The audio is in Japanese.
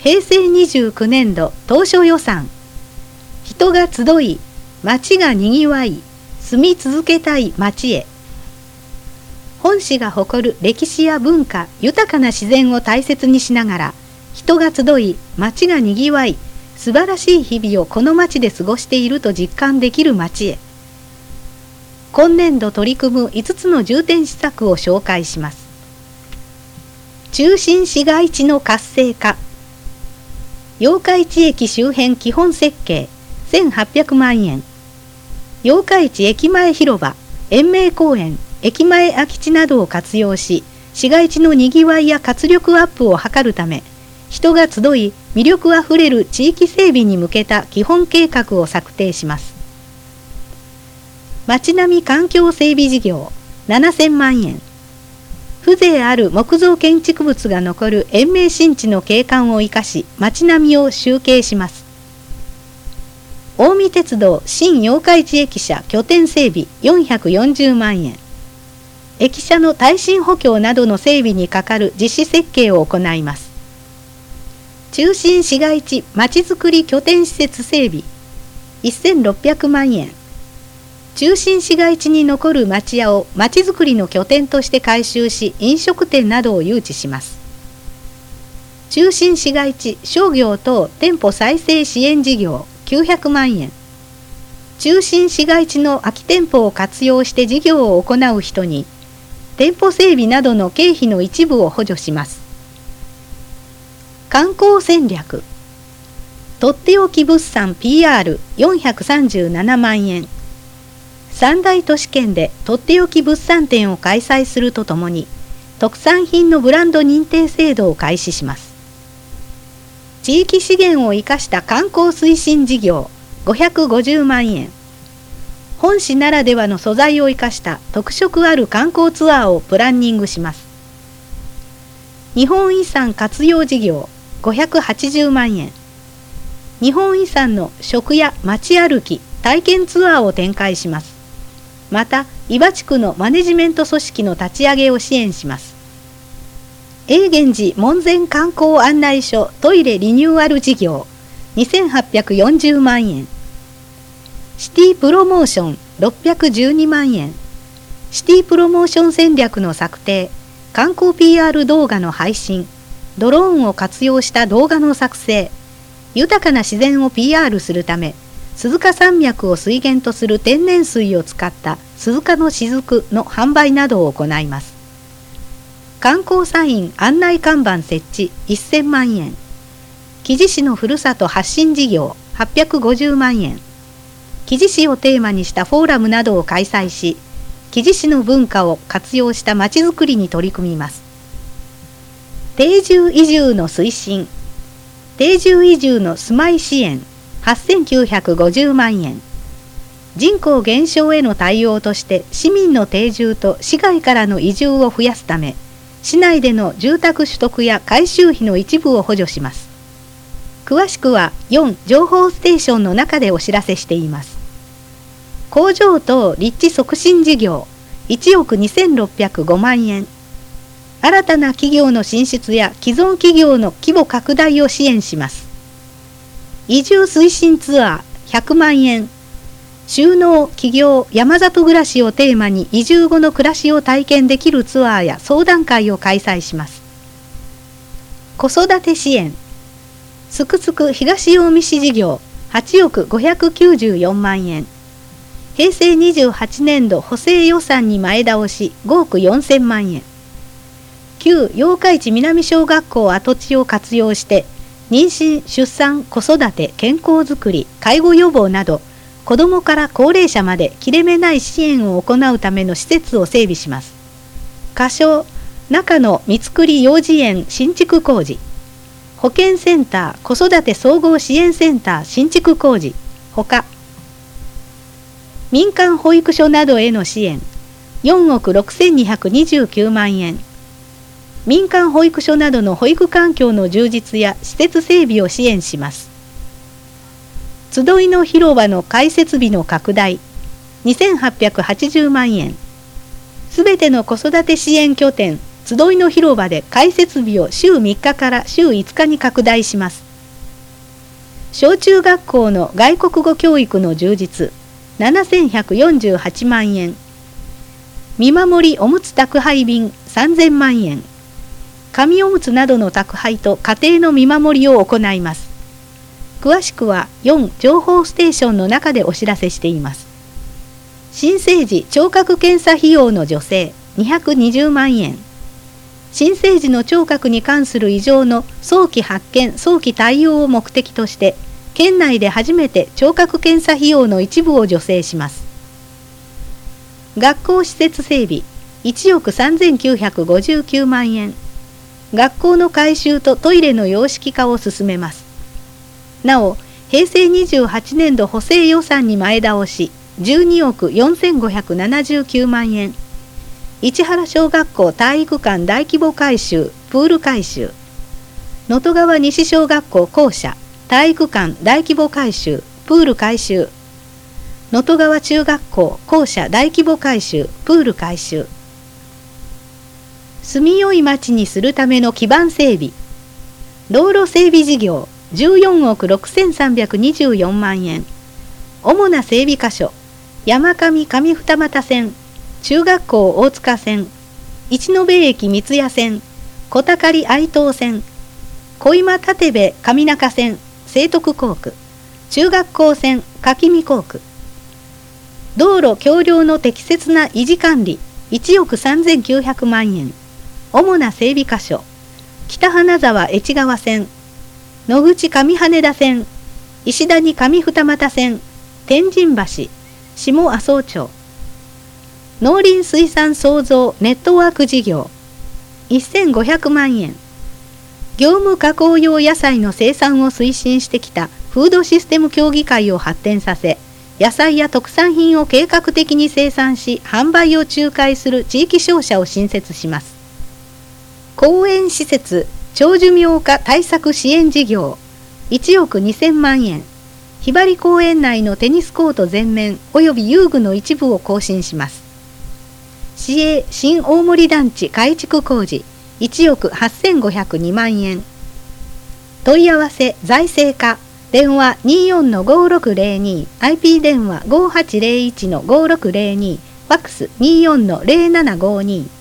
平成29年度当初予算。人が集い、町がにぎわい、住み続けたい町へ。本市が誇る歴史や文化、豊かな自然を大切にしながら、人が集い、町がにぎわい、素晴らしい日々をこの町で過ごしていると実感できる町へ。今年度取り組む5つの重点施策を紹介します。中心市街地の活性化。八日市駅周辺基本設計1800万円。八日市駅前広場、延命公園、駅前空き地などを活用し、市街地のにぎわいや活力アップを図るため、人が集い、魅力あふれる地域整備に向けた基本計画を策定します。町並み環境整備事業7000万円。風情ある木造建築物が残る延命新地の景観を生かし、町並みを集計します。近江鉄道新八日市駅舎拠点整備440万円。駅舎の耐震補強などの整備にかかる実施設計を行います。中心市街地まちづくり拠点施設整備1600万円。中心市街地に残る町屋をまちづくりの拠点として改修し、飲食店などを誘致します。中心市街地商業等店舗再生支援事業900万円。中心市街地の空き店舗を活用して事業を行う人に、店舗整備などの経費の一部を補助します。観光戦略。とっておき物産 PR437 万円。三大都市圏でとっておき物産展を開催するとともに、特産品のブランド認定制度を開始します。地域資源を生かした観光推進事業550万円。本市ならではの素材を生かした特色ある観光ツアーをプランニングします。日本遺産活用事業580万円。日本遺産の食や街歩き、体験ツアーを展開します。また、伊庭地区のマネジメント組織の立ち上げを支援します。永源寺門前観光案内所トイレリニューアル事業2840万円。シティプロモーション612万円。シティプロモーション戦略の策定、観光 PR 動画の配信、ドローンを活用した動画の作成、豊かな自然を PR するため、鈴鹿山脈を水源とする天然水を使った鈴鹿の雫の販売などを行います。観光サイン案内看板設置1000万円。木地市のふるさと発信事業850万円。木地市をテーマにしたフォーラムなどを開催し、木地市の文化を活用したまちづくりに取り組みます。定住移住の推進。定住移住の住まい支援8950万円。人口減少への対応として市民の定住と市外からの移住を増やすため、市内での住宅取得や改修費の一部を補助します。詳しくは4情報ステーションの中でお知らせしています。工場等立地促進事業1億2605万円。新たな企業の進出や既存企業の規模拡大を支援します。移住推進ツアー100万円。就農、起業、山里暮らしをテーマに移住後の暮らしを体験できるツアーや相談会を開催します。子育て支援。すくすく東近江市事業8億594万円。平成28年度補正予算に前倒し5億4000万円。旧八日市南小学校跡地を活用して、妊娠・出産・子育て・健康づくり、介護予防など、子どもから高齢者まで切れ目ない支援を行うための施設を整備します。仮称、中野三つくり幼児園新築工事。保健センター子育て総合支援センター新築工事。ほか。民間保育所などへの支援。4億6229万円。民間保育所などの保育環境の充実や施設整備を支援します。集いの広場の開設日の拡大2880万円。すべての子育て支援拠点集いの広場で開設日を週3日から週5日に拡大します。小中学校の外国語教育の充実、7148万円。見守りおむつ宅配便3000万円。紙おむつなどの宅配と家庭の見守りを行います。詳しくは4情報ステーションの中でお知らせしています。新生児聴覚検査費用の助成220万円。新生児の聴覚に関する異常の早期発見・早期対応を目的として、県内で初めて聴覚検査費用の一部を助成します。学校施設整備1億3959万円。学校の改修とトイレの洋式化を進めます。なお、平成28年度補正予算に前倒し12億4579万円。市原小学校体育館大規模改修・プール改修。能登川西小学校校舎体育館大規模改修・プール改修。能登川中学校校舎大規模改修・プール改修。住みよい町にするための基盤整備。道路整備事業14億6324万円。主な整備箇所、山上上二俣線、中学校大塚線、一延駅三ツ谷線、小高愛東線、小今立部上中線、清徳工区、中学校線柿見工区。道路橋梁の適切な維持管理1億3900万円。主な整備箇所、北花沢越川線、野口上羽田線、石谷上二俣線、天神橋、下麻生町。農林水産創造ネットワーク事業1500万円。業務加工用野菜の生産を推進してきたフードシステム協議会を発展させ、野菜や特産品を計画的に生産し販売を仲介する地域商社を新設します。公園施設長寿命化対策支援事業1億2000万円。ひばり公園内のテニスコート全面及び遊具の一部を更新します。市営新大森団地改築工事1億8502万円。問い合わせ財政課電話 24-5602 IP 電話5801-5602 ファックス 24-0752